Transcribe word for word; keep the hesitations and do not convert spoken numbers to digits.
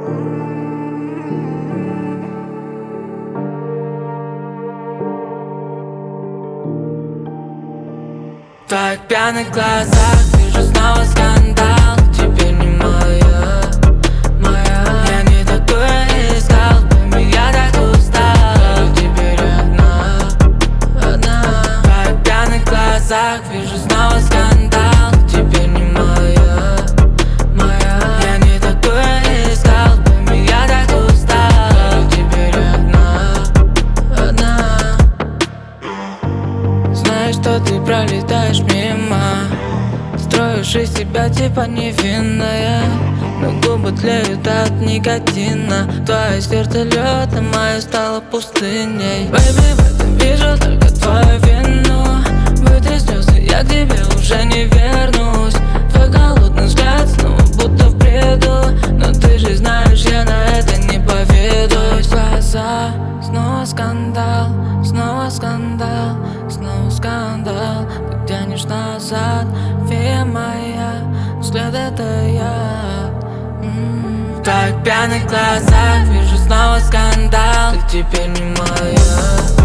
В твоих пьяных глазах вижу снова скандал. Теперь не моя, моя. Я не такое искал, пойми, я так устал. Теперь одна, одна. В твоих пьяных глазах вижу снова скандал. Теперь не моя, моя. Я не такое искал, пойми, я так устал. Теперь одна, одна. Знаешь, что ты пролетаешь мимо, строишь из себя типа невинная, но губы тлеют от никотина. Твое сердце лед, а мое стало пустыней. Бэйби, в этом вижу только твою вину. Вытри слезы, я к тебе уже не вернусь. Твой голодный взгляд снова будто в бреду, но ты же знаешь, я на это не поведусь. Глаза, снова скандал, снова скандал, снова скандал. Ты тянешь назад, фея моя, взгляд это я. М-м-м. В твоих пьяных глазах вижу снова скандал. Ты теперь не моя.